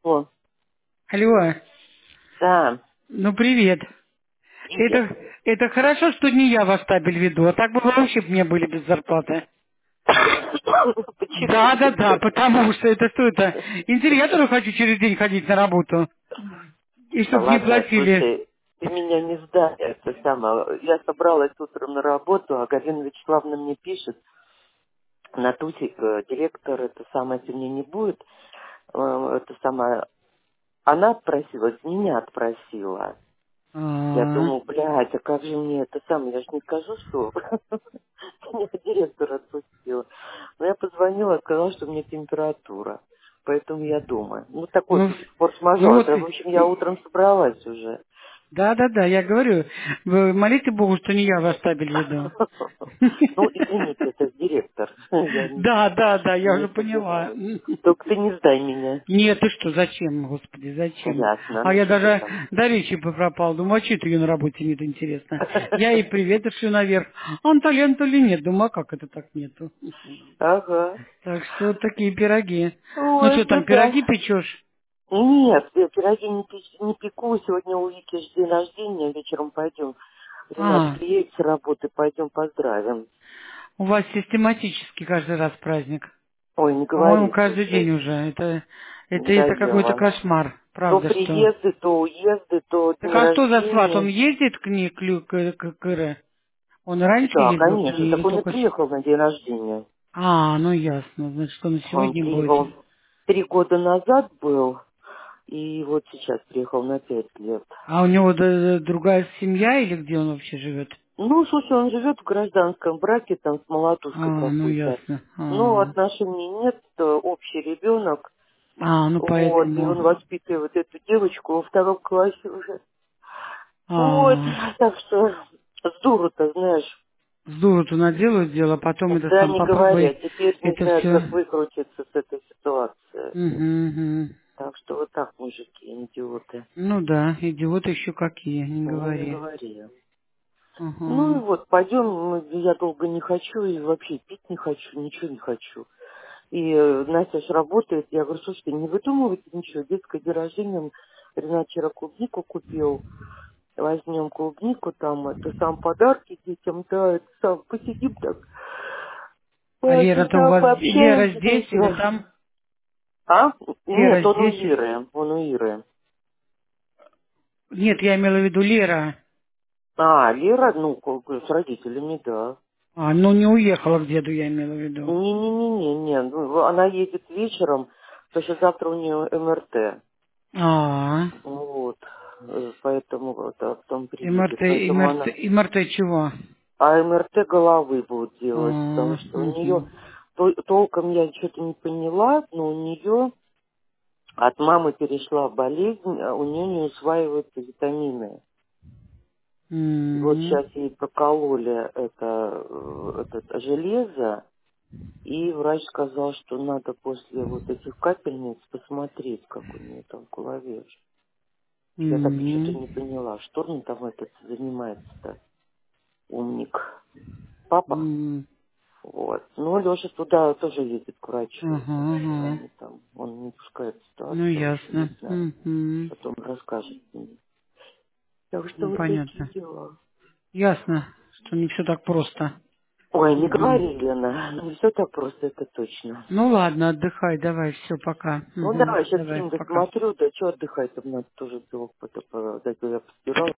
О, Алло, да, ну привет. привет. Это хорошо, что не я ваш табель веду, а так бы вы вообще б мне были без зарплаты. Почему Да, же да, да, это? потому что что это? Интерьеру хочу через день ходить на работу. И Да чтоб не ладно, платили. слушай, ты меня не сдай, это самое. Я собралась утром на работу, а Галина Вячеславовна мне пишет, Натусик, директор, это самое, если мне не будет, это самое, она отпросилась, меня отпросила. Я А, думаю, блядь, а как же мне это самое, я же не скажу, что меня директор отпустила. Но я позвонила, сказала, что у меня температура. Поэтому я думаю. Ну, такой ну, ну форс-мажор. вот, Это, в общем, я утром собралась уже. да, да, да, я говорю, вы молите Богу, что не я ваш табель веду. Ну, извините, это директор. Я Да, да, да, я не уже поняла. собиралась. Только ты не сдай меня. Нет, ты что, зачем, господи, зачем? Ясно. А Ну, я что ты даже там? до речи бы пропал. Думаю, а что это ее на работе нет, интересно. Я ей привет шлю наверх. Анталенту или нет? Думаю, а как это так нету? Ага. Так что вот такие пироги. Ну Ой, что ну там, да. пироги печешь? Нет, я пироги не пеку. Сегодня у Вики ж день рождения. Вечером пойдем. Ренат А, приедет с работы, пойдем поздравим. у вас систематически каждый раз праздник. Ой, не По-моему, говори, каждый день слушай, уже. Это какой-то надоело. кошмар. То Правда, что? приезды, то уезды, то Так дни а что за сват? Он рождения. ездит к ней, к Ире? Он раньше Да, ездил к конечно. ней или Так он и только... приехал на день рождения. А, ну ясно. Значит, он Он сегодня будет. приехал 3 года назад был, и вот сейчас приехал на 5 лет. А у него другая семья или где он вообще живет? Ну, слушай, он живет в гражданском браке, там, с А, молотушкой ну какой-то. ясно. Ну, отношений нет, общий ребенок. Ну Вот, и поэтому. он воспитывает эту девочку во 2 классе уже. Вот, А, так что здорово-то, знаешь. здорово-то наделают дело, а потом это Да, сам не говоря, попробуй теперь не это знают, все. как выкрутиться с этой ситуации. Угу. Так что вот так, мужики, идиоты. Ну да, идиоты еще какие, не Ну, не говори. говори. Ну и Угу. вот, пойдем, я долго не хочу, и вообще пить не хочу, ничего не хочу. И Настя ж работает, я говорю, слушайте, не выдумывайте ничего, детское день рождения, Ренат вчера клубнику купил, возьмем клубнику, там, это сам подарки детям, да, это сам, посидим так, А по Лера-то у часам вас, Лера пообщаемся, да и здесь или все. там? А? Нет, Лера он у здесь? Иры, он у Иры. Нет, я имела в виду Лера. А, Лера, ну, с родителями, да. А, ну не уехала к деду, я имела в виду. Не-не-не-не, ну, она едет вечером, потому что завтра у нее МРТ. А, Вот, поэтому вот, а потом приедет. МРТ, Поэтому МРТ, она... МРТ чего? А МРТ головы будут делать, потому что у нее... Угу. Толком я что-то не поняла, но у нее от мамы перешла болезнь, а у нее не усваиваются витамины. И вот сейчас ей прокололи это железо, и врач сказал, что надо после вот этих капельниц посмотреть, как у нее там в голове. Я так и что-то не поняла. Что он там этот занимается-то? Умник. Папа? Вот. Ну, Леша туда тоже ездит к врачу. Ага, Так что ага. они там, он не пускает Ну ситуацию, в общем, не ясно. знаю. Угу. Потом расскажет мне. Так что Ну вот такие понятно. дела. Ясно, что не все так просто. Ой, не Угу. говори, Лена. Не все так просто, это точно. Ну ладно, отдыхай, давай, все, пока. Ну, Угу. давай, сейчас Давай, фильм пока. досмотрю. Да что отдыхать, там надо тоже дело, да, я постирала.